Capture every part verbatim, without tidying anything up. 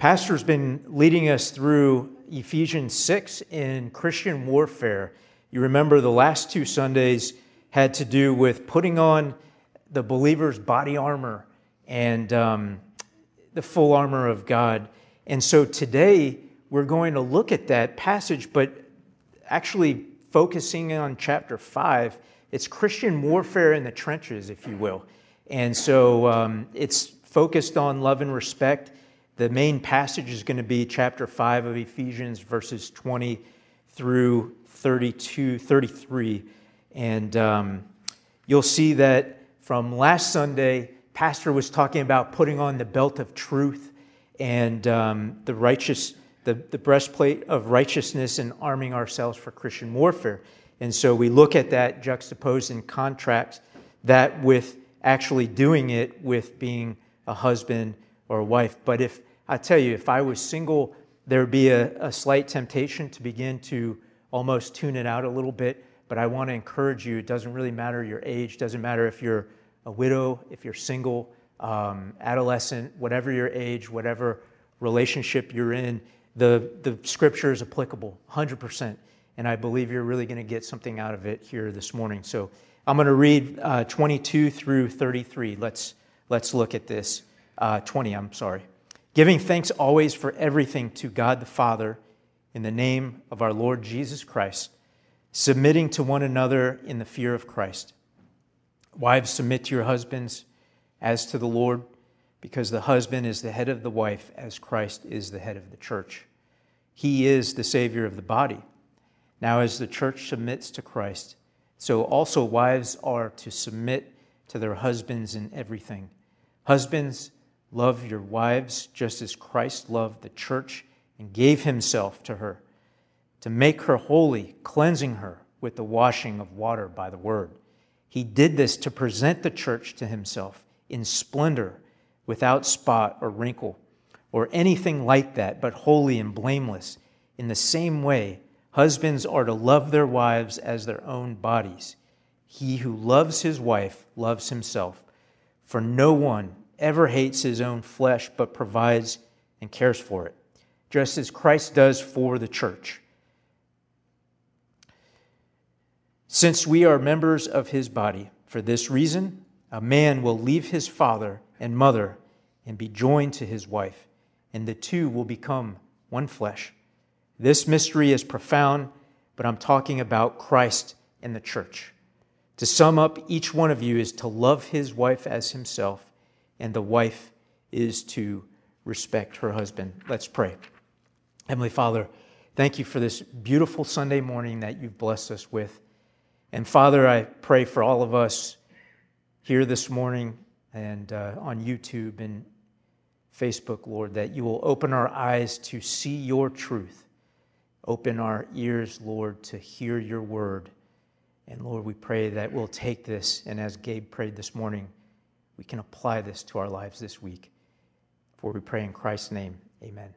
Pastor's been leading us through Ephesians six in Christian warfare. You remember the last two Sundays had to do with putting on the believer's body armor and um, the full armor of God. And so today we're going to look at that passage, but actually focusing on chapter five. It's Christian warfare in the trenches, if you will. And so um, it's focused on love and respect. The main passage is going to be chapter five of Ephesians, verses twenty through thirty-two, thirty-three. And um, you'll see that from last Sunday, Pastor was talking about putting on the belt of truth and um, the righteous, the, the breastplate of righteousness, and arming ourselves for Christian warfare. And so we look at that juxtaposed and contrast that with actually doing it with being a husband or a wife. But if I tell you, if I was single, there would be a, a slight temptation to begin to almost tune it out a little bit. But I want to encourage you, it doesn't really matter your age, doesn't matter if you're a widow, if you're single, um, adolescent, whatever your age, whatever relationship you're in, the, the scripture is applicable, one hundred percent. And I believe you're really going to get something out of it here this morning. So I'm going to read uh, twenty-two through thirty-three. Let's, let's look at this. Uh, twenty, I'm sorry. Giving thanks always for everything to God the Father in the name of our Lord Jesus Christ, submitting to one another in the fear of Christ. Wives, submit to your husbands as to the Lord, because the husband is the head of the wife, as Christ is the head of the church. He is the Savior of the body. Now, as the church submits to Christ, so also wives are to submit to their husbands in everything. Husbands, love your wives just as Christ loved the church and gave himself to her, to make her holy, cleansing her with the washing of water by the word. He did this to present the church to himself in splendor, without spot or wrinkle, or anything like that, but holy and blameless. In the same way, husbands are to love their wives as their own bodies. He who loves his wife loves himself. For no one ever hates his own flesh, but provides and cares for it, just as Christ does for the church. Since we are members of his body, for this reason, a man will leave his father and mother and be joined to his wife, and the two will become one flesh. This mystery is profound, but I'm talking about Christ and the church. To sum up, each one of you is to love his wife as himself, and the wife is to respect her husband. Let's pray. Heavenly Father, thank you for this beautiful Sunday morning that you've blessed us with. And Father, I pray for all of us here this morning and uh, on YouTube and Facebook, Lord, that you will open our eyes to see your truth. Open our ears, Lord, to hear your word. And Lord, we pray that we'll take this, and as Gabe prayed this morning, we can apply this to our lives this week. For we pray in Christ's name, amen.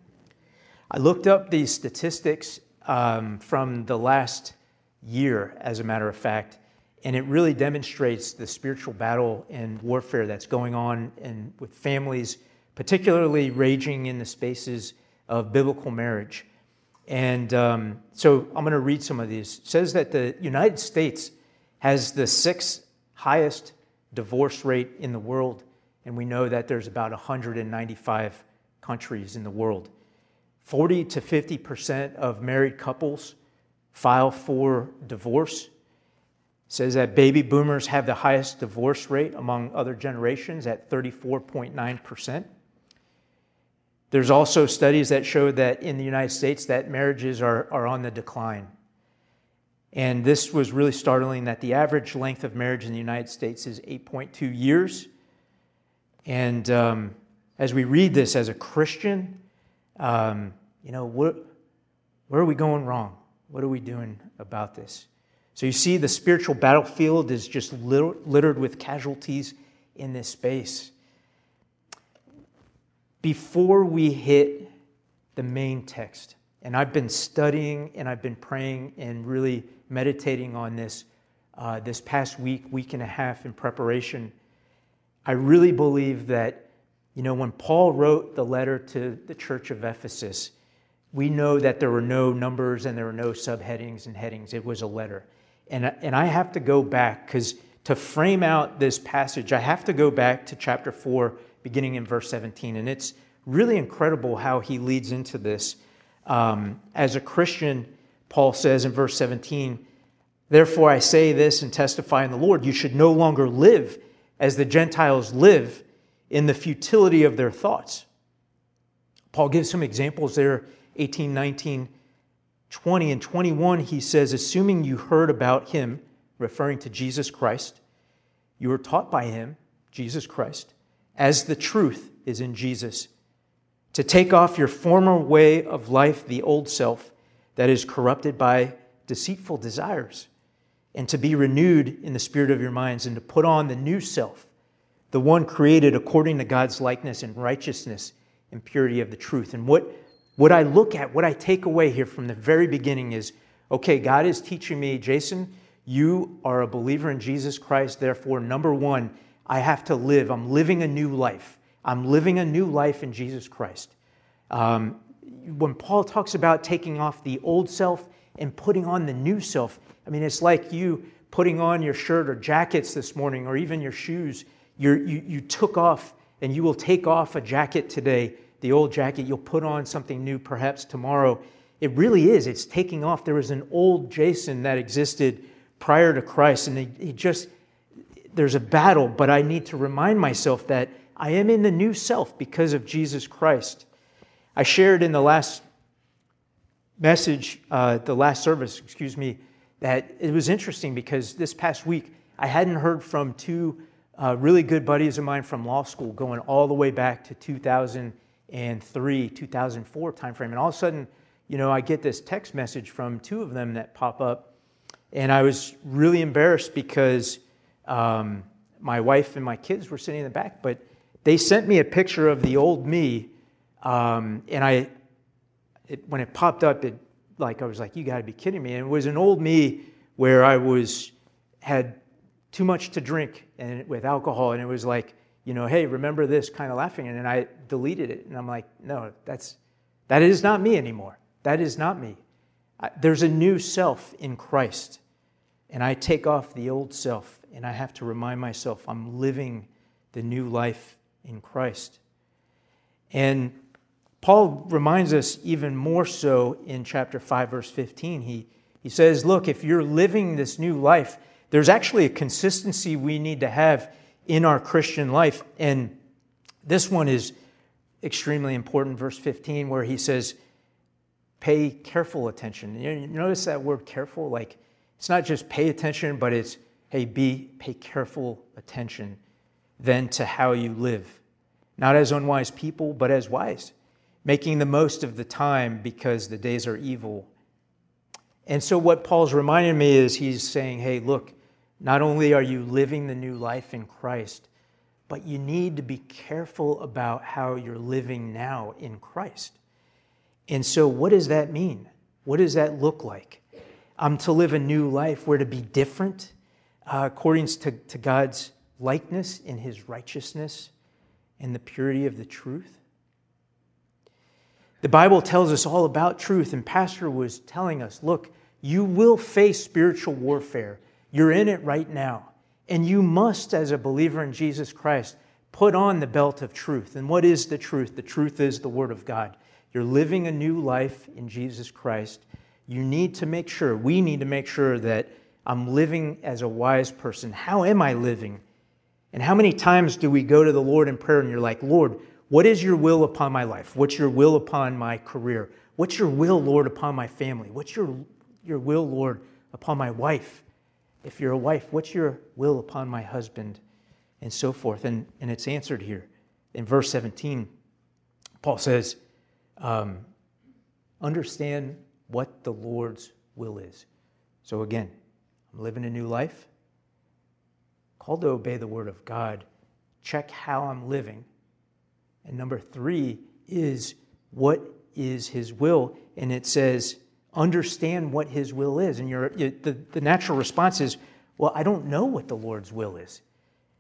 I looked up these statistics um, from the last year, as a matter of fact, and it really demonstrates the spiritual battle and warfare that's going on in, with families, particularly raging in the spaces of biblical marriage. And um, so I'm going to read some of these. It says that the United States has the sixth highest divorce rate in the world, and we know that there's about one hundred ninety-five countries in the world. forty to fifty percent of married couples file for divorce. It says that baby boomers have the highest divorce rate among other generations at thirty-four point nine percent. There's also studies that show that in the United States that marriages are, are on the decline. And this was really startling, that the average length of marriage in the United States is eight point two years. And um, as we read this as a Christian, um, you know, what, where are we going wrong? What are we doing about this? So you see, the spiritual battlefield is just littered with casualties in this space. Before we hit the main text, and I've been studying and I've been praying and really meditating on this uh, this past week, week and a half in preparation, I really believe that You know, when Paul wrote the letter to the church of Ephesus, we know that there were no numbers and there were no subheadings and headings. It was a letter. And, and I have to go back, because to frame out this passage, I have to go back to chapter four, beginning in verse seventeen. And it's really incredible how he leads into this. Um, as a Christian, Paul says in verse seventeen, "Therefore I say this and testify in the Lord, you should no longer live as the Gentiles live in the futility of their thoughts." Paul gives some examples there, eighteen, nineteen, twenty, and twenty-one. He says, "Assuming you heard about him," referring to Jesus Christ, "you were taught by him," Jesus Christ, "as the truth is in Jesus, to take off your former way of life, the old self that is corrupted by deceitful desires, and to be renewed in the spirit of your minds, and to put on the new self, the one created according to God's likeness and righteousness and purity of the truth." And what, what I look at, what I take away here from the very beginning is, okay, God is teaching me, Jason, you are a believer in Jesus Christ. Therefore, number one, I have to live. I'm living a new life. I'm living a new life in Jesus Christ. Um, when Paul talks about taking off the old self and putting on the new self, I mean, it's like you putting on your shirt or jackets this morning, or even your shoes. You're, you you took off, and you will take off a jacket today, the old jacket. You'll put on something new perhaps tomorrow. It really is. It's taking off. There was an old Jason that existed prior to Christ, and he, he just, there's a battle, but I need to remind myself that I am in the new self because of Jesus Christ. I shared in the last message, uh, the last service, excuse me, that it was interesting because this past week I hadn't heard from two uh, really good buddies of mine from law school going all the way back to two thousand three, two thousand four timeframe. And all of a sudden, you know, I get this text message from two of them that pop up. And I was really embarrassed because um, my wife and my kids were sitting in the back, but they sent me a picture of the old me. Um, and I, it, when it popped up, it like I was like, you got to be kidding me. And it was an old me where I was had too much to drink and with alcohol, and it was like, you know, hey, remember this, kind of laughing. And then I deleted it, and I'm like, no, that's that is not me anymore. That is not me. I, there's a new self in Christ, and I take off the old self, and I have to remind myself I'm living the new life in Christ. And Paul reminds us even more so in chapter five, verse fifteen. He, he says, look, if you're living this new life, there's actually a consistency we need to have in our Christian life. And this one is extremely important, verse fifteen, where he says, pay careful attention. You notice that word careful? Like, it's not just pay attention, but it's, hey, be, pay careful attention then to how you live. Not as unwise people, but as wise, making the most of the time because the days are evil. And so what Paul's reminding me is he's saying, hey, look, not only are you living the new life in Christ, but you need to be careful about how you're living now in Christ. And so what does that mean? What does that look like? I'm to live a new life. We're to be different uh, according to, to God's likeness in his righteousness and the purity of the truth. The Bible tells us all about truth, and Pastor was telling us, look, you will face spiritual warfare. You're in it right now. And you must, as a believer in Jesus Christ, put on the belt of truth. And what is the truth? The truth is the Word of God. You're living a new life in Jesus Christ. You need to make sure, we need to make sure that I'm living as a wise person. How am I living? And how many times do we go to the Lord in prayer and you're like, Lord, what is your will upon my life? What's your will upon my career? What's your will, Lord, upon my family? What's your, your will, Lord, upon my wife? If you're a wife, what's your will upon my husband? And so forth. And, and it's answered here. In verse seventeen, Paul says, um, understand what the Lord's will is. So again, I'm living a new life. Called to obey the word of God. Check how I'm living. And number three is, what is his will? And it says, understand what his will is. And you're, you, the, the natural response is, well, I don't know what the Lord's will is.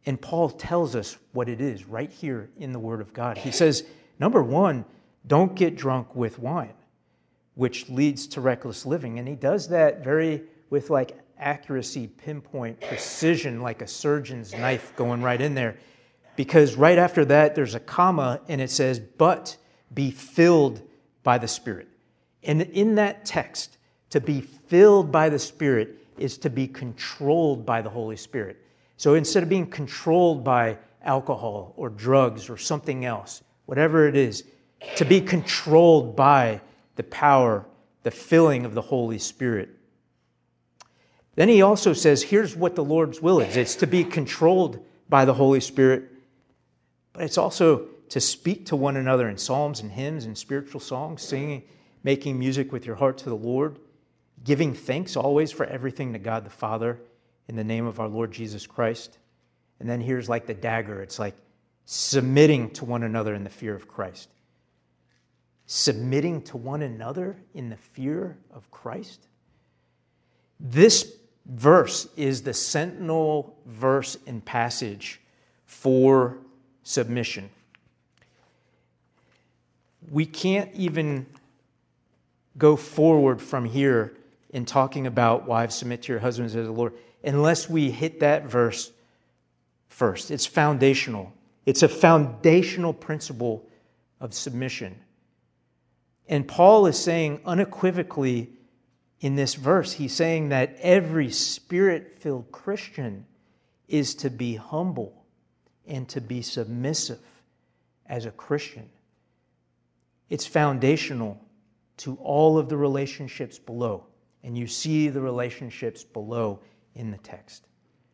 And Paul tells us what it is right here in the Word of God. He says, number one, don't get drunk with wine, which leads to reckless living. And he does that very with like accuracy, pinpoint, precision, like a surgeon's knife going right in there. Because right after that, there's a comma and it says, but be filled by the Spirit. And in that text, to be filled by the Spirit is to be controlled by the Holy Spirit. So instead of being controlled by alcohol or drugs or something else, whatever it is, to be controlled by the power, the filling of the Holy Spirit. Then he also says, here's what the Lord's will is. It's to be controlled by the Holy Spirit, but it's also to speak to one another in psalms and hymns and spiritual songs, singing, making music with your heart to the Lord, giving thanks always for everything to God the Father in the name of our Lord Jesus Christ. And then here's like the dagger. It's like submitting to one another in the fear of Christ. Submitting to one another in the fear of Christ. This verse is the sentinel verse and passage for submission. We can't even go forward from here in talking about wives submit to your husbands as the Lord unless we hit that verse first. It's foundational. It's a foundational principle of submission. And Paul is saying unequivocally in this verse, he's saying that every Spirit-filled Christian is to be humble and to be submissive as a Christian. It's foundational to all of the relationships below. And you see the relationships below in the text.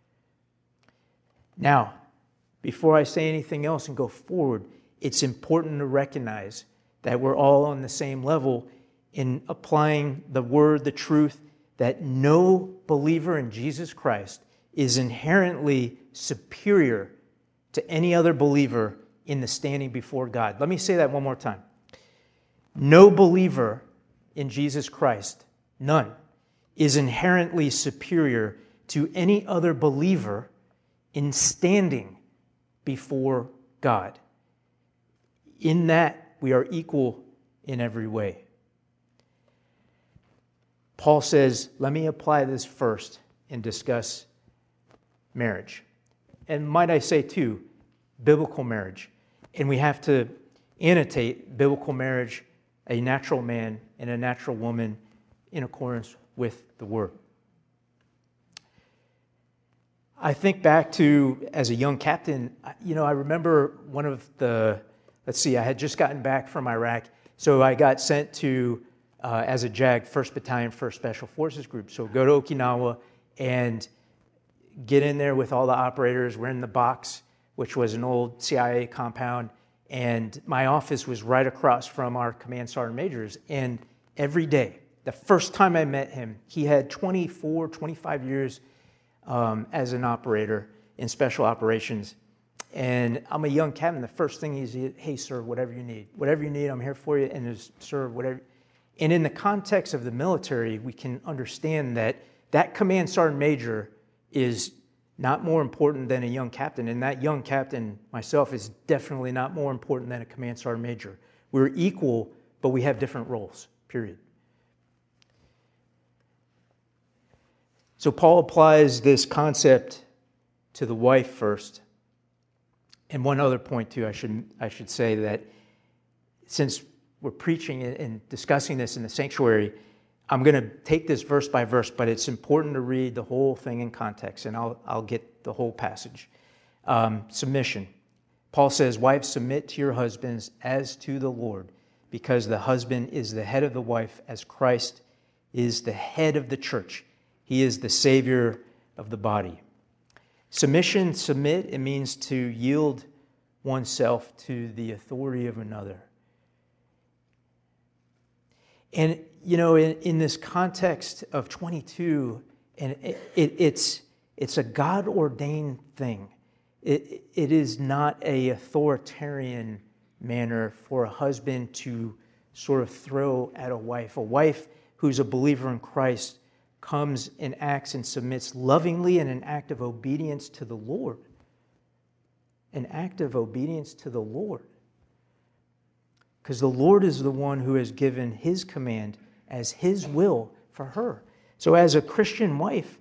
Now, before I say anything else and go forward, it's important to recognize that we're all on the same level in applying the word, the truth, that no believer in Jesus Christ is inherently superior to any other believer in the standing before God. Let me say that one more time. No believer in Jesus Christ, none, is inherently superior to any other believer in standing before God. In that, we are equal in every way. Paul says, let me apply this first and discuss marriage. And might I say, too, biblical marriage. And we have to annotate biblical marriage, a natural man and a natural woman in accordance with the Word. I think back to, as a young captain, you know, I remember one of the, let's see, I had just gotten back from Iraq, so I got sent to, uh, as a JAG, first Battalion, first Special Forces Group. So go to Okinawa and get in there with all the operators. We're in the box, which was an old C I A compound, and my office was right across from our command sergeant majors. And every day, the first time I met him, he had twenty-four, twenty-five years um, as an operator in special operations. And I'm a young captain. The first thing he's, hey, sir, whatever you need. Whatever you need, I'm here for you. And there's, sir, whatever. And in the context of the military, we can understand that that command sergeant major is not more important than a young captain. And that young captain, myself, is definitely not more important than a command sergeant major. We're equal, but we have different roles, period. So Paul applies this concept to the wife first. And one other point, too, I should, I should say that since we're preaching and discussing this in the sanctuary, I'm going to take this verse by verse, but it's important to read the whole thing in context, and I'll, I'll get the whole passage. Um, submission. Paul says, wives, submit to your husbands as to the Lord, because the husband is the head of the wife, as Christ is the head of the church. He is the Savior of the body. Submission, submit, it means to yield oneself to the authority of another. And, you know, in, in this context of twenty-two, and it, it, it's, it's a God-ordained thing. It, it is not an authoritarian manner for a husband to sort of throw at a wife. A wife who's a believer in Christ comes and acts and submits lovingly in an act of obedience to the Lord. an act of obedience to the Lord. Because the Lord is the one who has given his command as his will for her. So as a Christian wife,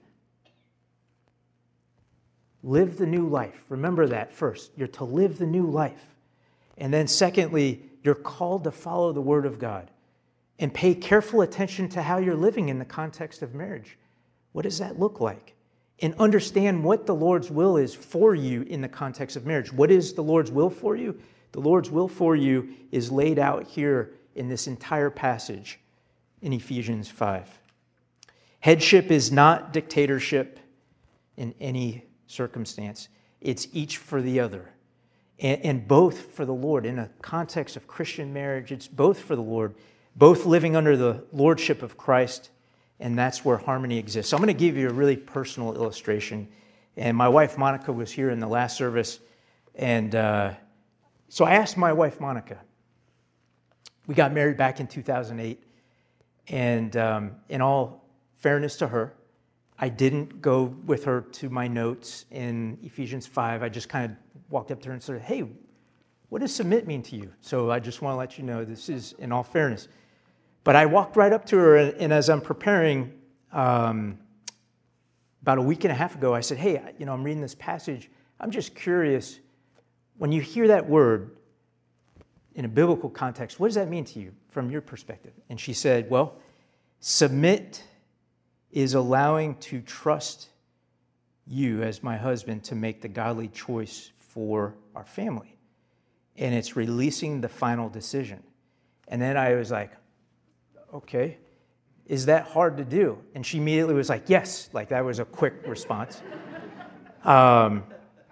live the new life. Remember that first. You're to live the new life. And then secondly, you're called to follow the Word of God and pay careful attention to how you're living in the context of marriage. What does that look like? And understand what the Lord's will is for you in the context of marriage. What is the Lord's will for you? The Lord's will for you is laid out here in this entire passage in Ephesians five. Headship is not dictatorship in any circumstance. It's each for the other. And, and both for the Lord. In a context of Christian marriage, it's both for the Lord, both living under the lordship of Christ, and that's where harmony exists. So I'm going to give you a really personal illustration. And my wife, Monica, was here in the last service. And uh, so I asked my wife, Monica. We got married back in two thousand eight. And um, in all fairness to her, I didn't go with her to my notes in Ephesians five. I just kind of walked up to her and said, hey, what does submit mean to you? So I just want to let you know this is in all fairness. But I walked right up to her, and, and as I'm preparing, um, about a week and a half ago, I said, hey, you know, I'm reading this passage. I'm just curious, when you hear that word in a biblical context, what does that mean to you from your perspective? And she said, well, submit is allowing to trust you as my husband to make the godly choice for our family. And it's releasing the final decision. And then I was like, okay, is that hard to do? And she immediately was like, yes, like that was a quick response. Um,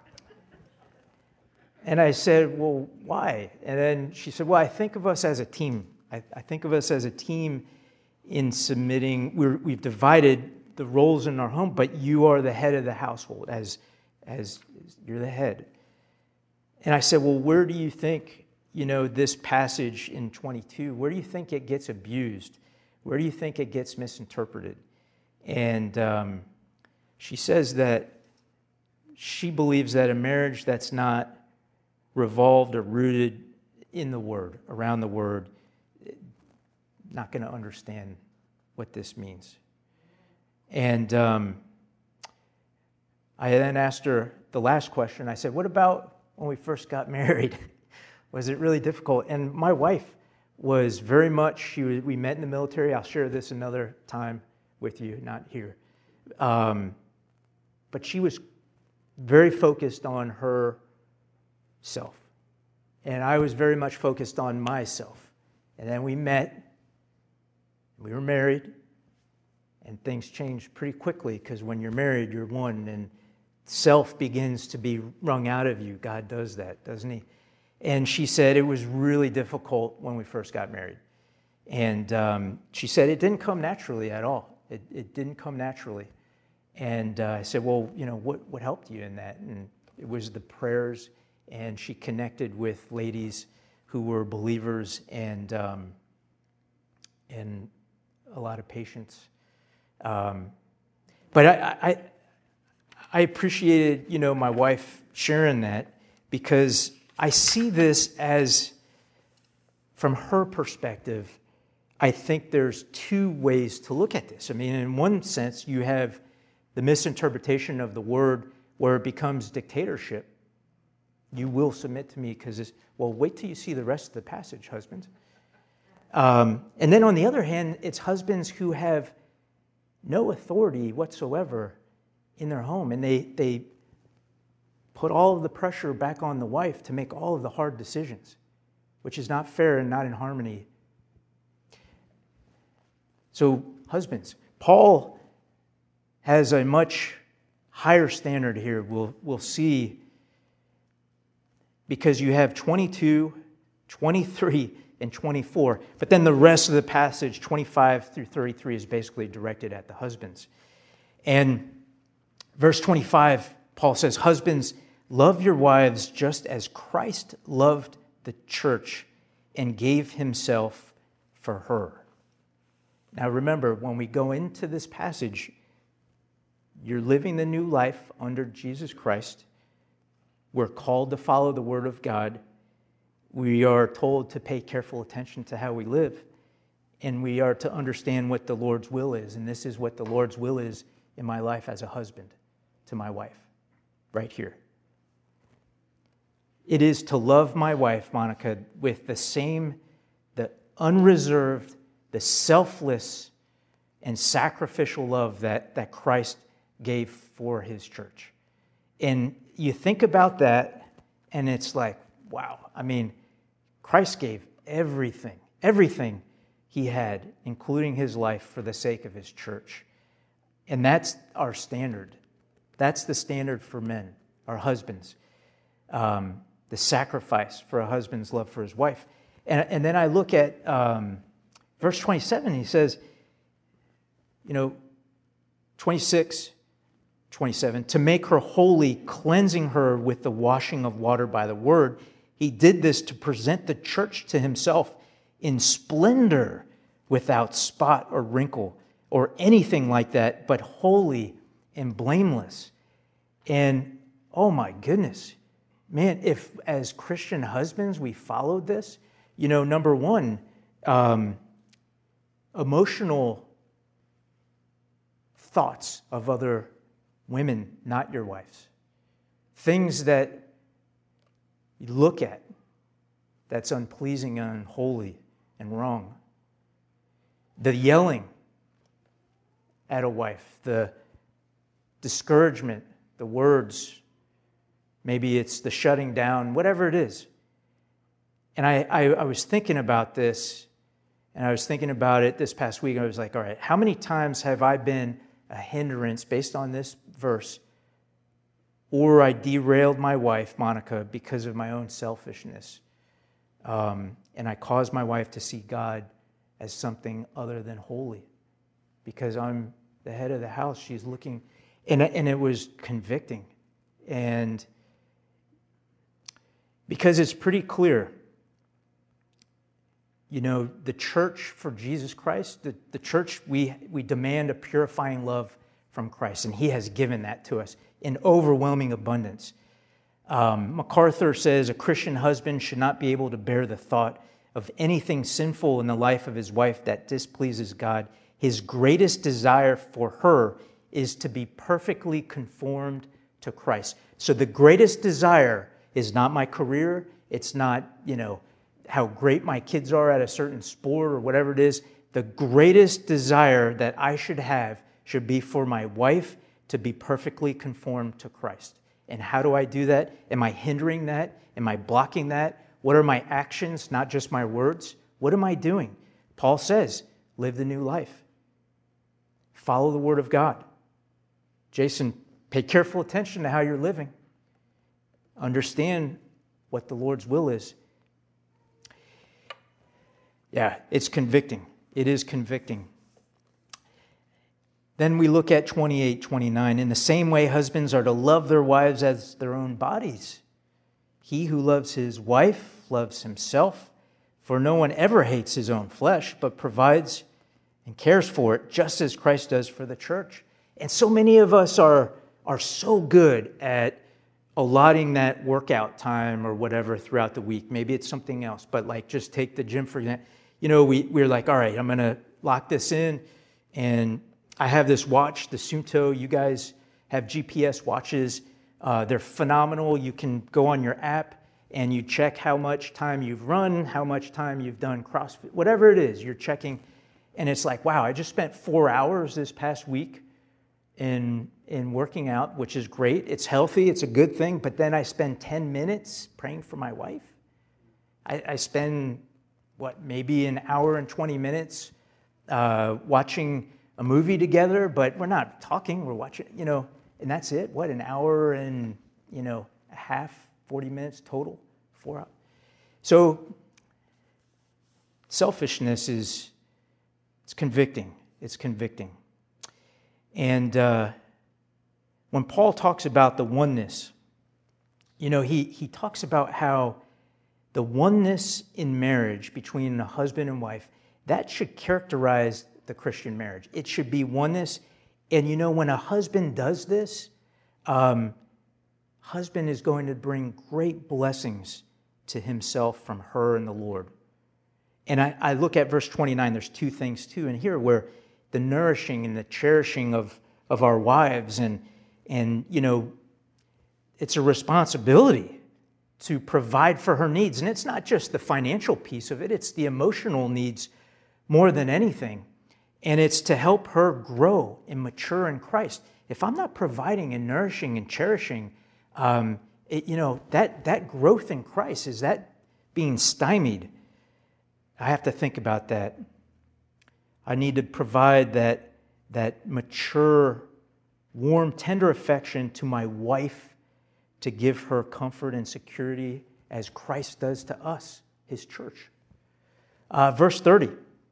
and I said, well, why? And then she said, well, I think of us as a team. I, I think of us as a team in submitting. We're, we've divided the roles in our home, but you are the head of the household, as, as you're the head. And I said, well, where do you think, you know, this passage in twenty-two, where do you think it gets abused? Where do you think it gets misinterpreted? And um, she says that she believes that a marriage that's not revolved or rooted in the Word, around the Word, not going to understand what this means. And um, I then asked her the last question. I said, what about when we first got married? Was it really difficult? And my wife was very much, she was, we met in the military. I'll share this another time with you, not here. Um, but she was very focused on her self. And I was very much focused on myself. And then we met, we were married, and things changed pretty quickly, because when you're married, you're one, and self begins to be wrung out of you. God does that, doesn't he? And she said it was really difficult when we first got married. And um, she said it didn't come naturally at all. It, it didn't come naturally. And uh, I said, well, you know, what, what helped you in that? And it was the prayers, and she connected with ladies who were believers, and um, and a lot of patience. Um, but I, I I appreciated, you know, my wife sharing that, because I see this as, from her perspective, I think there's two ways to look at this. I mean, in one sense, you have the misinterpretation of the word where it becomes dictatorship. You will submit to me because it's, well, wait till you see the rest of the passage, husbands. Um, and then on the other hand, it's husbands who have no authority whatsoever in their home, and they they put all of the pressure back on the wife to make all of the hard decisions, which is not fair and not in harmony. So, husbands, Paul has a much higher standard here. We'll, we'll see, because you have twenty-two, twenty-three, and twenty-four, but then the rest of the passage, twenty-five through thirty-three, is basically directed at the husbands. And verse twenty-five, Paul says, husbands, love your wives just as Christ loved the church and gave himself for her. Now remember, when we go into this passage, you're living the new life under Jesus Christ. We're called to follow the Word of God. We are told to pay careful attention to how we live. And we are to understand what the Lord's will is. And this is what the Lord's will is in my life as a husband to my wife, right here. It is to love my wife, Monica, with the same, the unreserved, the selfless, and sacrificial love that, that Christ gave for his church. And you think about that, and it's like, wow. I mean, Christ gave everything, everything he had, including his life, for the sake of his church. And that's our standard. That's the standard for men, our husbands. Um, the sacrifice for a husband's love for his wife. And, and then I look at um, verse twenty-seven. He says, you know, twenty-six, twenty-seven, to make her holy, cleansing her with the washing of water by the word. He did this to present the church to himself in splendor, without spot or wrinkle or anything like that, but holy and blameless. And oh my goodness, man, if as Christian husbands we followed this, you know, number one, um, emotional thoughts of other women, not your wives. Things that you look at that's unpleasing and unholy and wrong. The yelling at a wife, the discouragement, the words, maybe it's the shutting down, whatever it is. And I, I, I was thinking about this, and I was thinking about it this past week. I was like, all right, how many times have I been a hindrance based on this verse, or I derailed my wife, Monica, because of my own selfishness, um, and I caused my wife to see God as something other than holy, because I'm the head of the house. She's looking, and, and it was convicting. And because it's pretty clear, you know, the church for Jesus Christ, the, the church, we, we demand a purifying love from Christ, and he has given that to us in overwhelming abundance. Um, MacArthur says a Christian husband should not be able to bear the thought of anything sinful in the life of his wife that displeases God. His greatest desire for her is to be perfectly conformed to Christ. So the greatest desire is not my career. It's not, you know, how great my kids are at a certain sport or whatever it is. The greatest desire that I should have should be for my wife to be perfectly conformed to Christ. And how do I do that? Am I hindering that? Am I blocking that? What are my actions, not just my words? What am I doing? Paul says, live the new life. Follow the Word of God. Jason, pay careful attention to how you're living. Understand what the Lord's will is. Yeah, it's convicting. It is convicting. Then we look at twenty-eight, twenty-nine. In the same way, husbands are to love their wives as their own bodies. He who loves his wife loves himself, for no one ever hates his own flesh, but provides and cares for it, just as Christ does for the church. And so many of us are, are so good at allotting that workout time or whatever throughout the week. Maybe it's something else, but like just take the gym for example. You know, we, we're like, all right, I'm going to lock this in. And I have this watch, the Suunto. You guys have G P S watches. Uh, they're phenomenal. You can go on your app and you check how much time you've run, how much time you've done CrossFit, whatever it is, you're checking. And it's like, wow, I just spent four hours this past week in, in working out, which is great. It's healthy. It's a good thing. But then I spend ten minutes praying for my wife. I, I spend, what, maybe an hour and twenty minutes uh, watching a movie together, but we're not talking. We're watching, you know, and that's it. What, an hour and, you know, a half, forty minutes total? Four hours. So selfishness is, it's convicting. It's convicting. And uh, when Paul talks about the oneness, you know, he, he talks about how the oneness in marriage between a husband and wife, that should characterize the Christian marriage. It should be oneness. And you know, when a husband does this, um, husband is going to bring great blessings to himself from her and the Lord. And I, I look at verse twenty-nine, there's two things too in here where the nourishing and the cherishing of, of our wives, and, and, you know, it's a responsibility to provide for her needs. And it's not just the financial piece of it, it's the emotional needs more than anything. And it's to help her grow and mature in Christ. If I'm not providing and nourishing and cherishing, um, it, you know, that, that growth in Christ, is that being stymied? I have to think about that. I need to provide that, that mature, warm, tender affection to my wife, to give her comfort and security as Christ does to us, his church. Uh, verse thirty.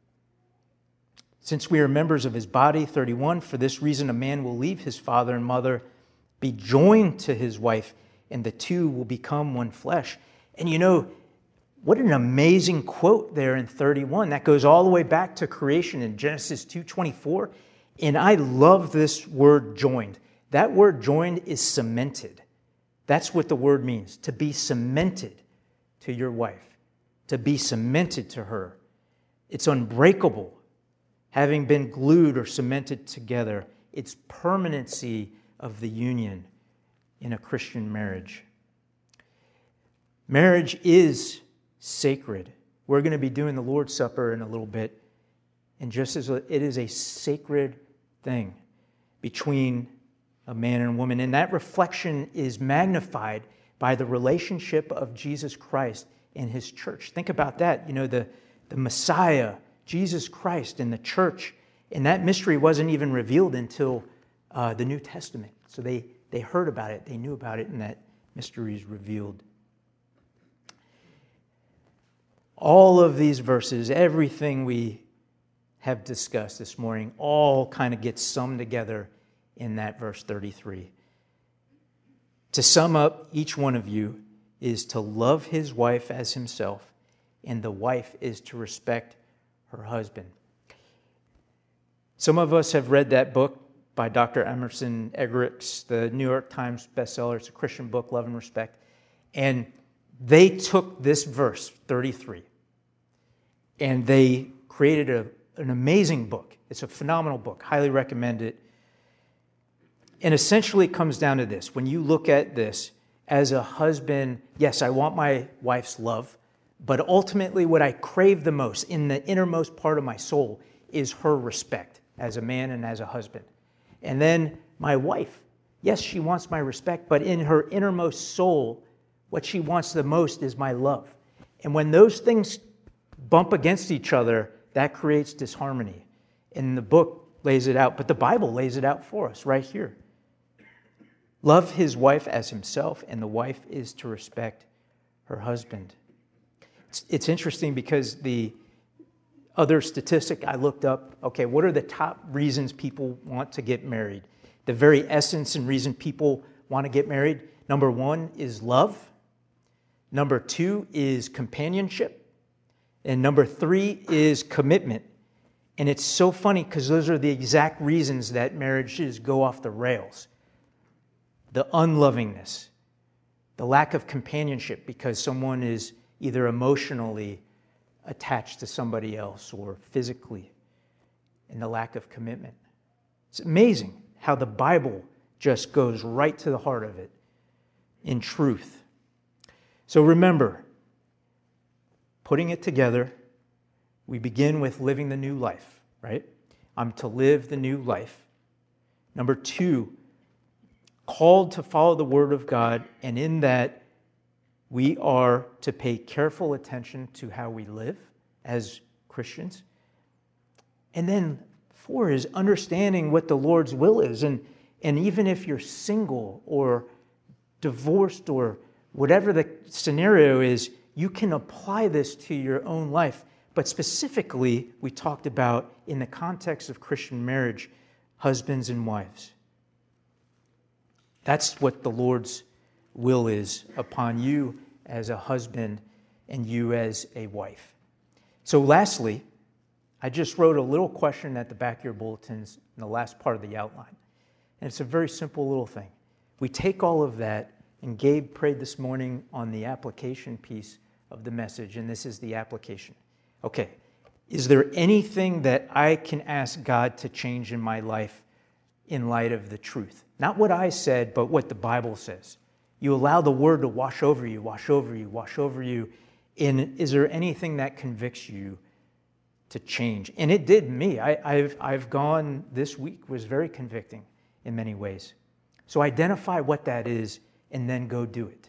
Since we are members of his body, thirty-one, for this reason a man will leave his father and mother, be joined to his wife, and the two will become one flesh. And you know, what an amazing quote there in thirty-one. That goes all the way back to creation in Genesis two twenty-four. And I love this word joined. That word joined is cemented. That's what the word means, to be cemented to your wife, to be cemented to her. It's unbreakable. Having been glued or cemented together, it's permanency of the union in a Christian marriage. Marriage is sacred. We're going to be doing the Lord's Supper in a little bit, and just as it is a sacred thing between a man and a woman, and that reflection is magnified by the relationship of Jesus Christ and his church. Think about that. You know, the, the Messiah, Jesus Christ, and the church, and that mystery wasn't even revealed until uh, the New Testament. So they, they heard about it, they knew about it, and that mystery is revealed. All of these verses, everything we have discussed this morning, all kind of gets summed together in that verse thirty-three. To sum up, each one of you is to love his wife as himself, and the wife is to respect her husband. Some of us have read that book by Doctor Emerson Eggerichs, the New York Times bestseller. It's a Christian book, Love and Respect. And they took this verse, thirty-three, and they created a, an amazing book. It's a phenomenal book. Highly recommend it. And essentially it comes down to this. When you look at this as a husband, yes, I want my wife's love, but ultimately what I crave the most in the innermost part of my soul is her respect as a man and as a husband. And then my wife, yes, she wants my respect, but in her innermost soul, what she wants the most is my love. And when those things bump against each other, that creates disharmony. And the book lays it out, but the Bible lays it out for us right here. Love his wife as himself, and the wife is to respect her husband. It's, it's interesting because the other statistic I looked up, okay, what are the top reasons people want to get married? The very essence and reason people want to get married, number one is love. Number two is companionship. And number three is commitment. And it's so funny because those are the exact reasons that marriages go off the rails. The unlovingness, the lack of companionship because someone is either emotionally attached to somebody else or physically, and the lack of commitment. It's amazing how the Bible just goes right to the heart of it in truth. So remember, putting it together, we begin with living the new life, right? I'm to live the new life. Number two, called to follow the Word of God, and in that we are to pay careful attention to how we live as Christians. And then four is understanding what the Lord's will is. And, and even if you're single or divorced or whatever the scenario is, you can apply this to your own life. But specifically, we talked about in the context of Christian marriage, husbands and wives. That's what the Lord's will is upon you as a husband and you as a wife. So lastly, I just wrote a little question at the back of your bulletins in the last part of the outline. And it's a very simple little thing. We take all of that And Gabe prayed this morning on the application piece of the message, and this is the application. Okay, is there anything that I can ask God to change in my life in light of the truth? Not what I said, but what the Bible says. You allow the Word to wash over you, wash over you, wash over you. And is there anything that convicts you to change? And it did me. I, I've, I've gone, this week was very convicting in many ways. So identify what that is and then go do it.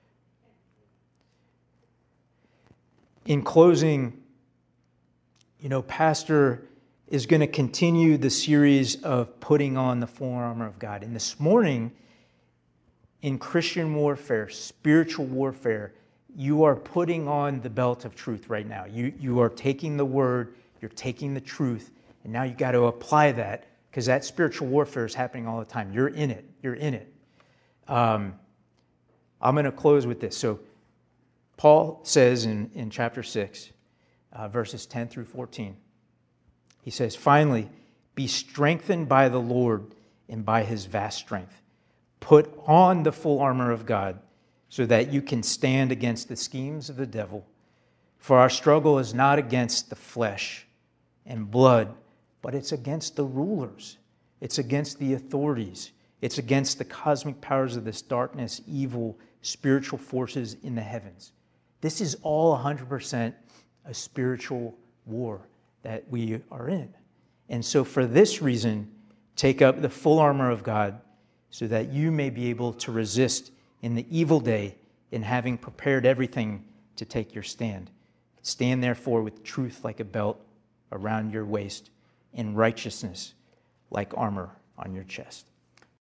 In closing, you know, Pastor is going to continue the series of putting on the full armor of God. And this morning, in Christian warfare, spiritual warfare, you are putting on the belt of truth right now. You, you are taking the word, you're taking the truth, and now you got to apply that, because that spiritual warfare is happening all the time. You're in it. You're in it. Um, I'm going to close with this. So Paul says in, in chapter six, uh, verses ten through fourteen, he says, "Finally, be strengthened by the Lord and by his vast strength. Put on the full armor of God so that you can stand against the schemes of the devil. For our struggle is not against the flesh and blood, but it's against the rulers. It's against the authorities. It's against the cosmic powers of this darkness, evil, spiritual forces in the heavens." This is all one hundred percent a spiritual war that we are in. And so for this reason, take up the full armor of God so that you may be able to resist in the evil day, in having prepared everything to take your stand. Stand therefore with truth like a belt around your waist, and righteousness like armor on your chest.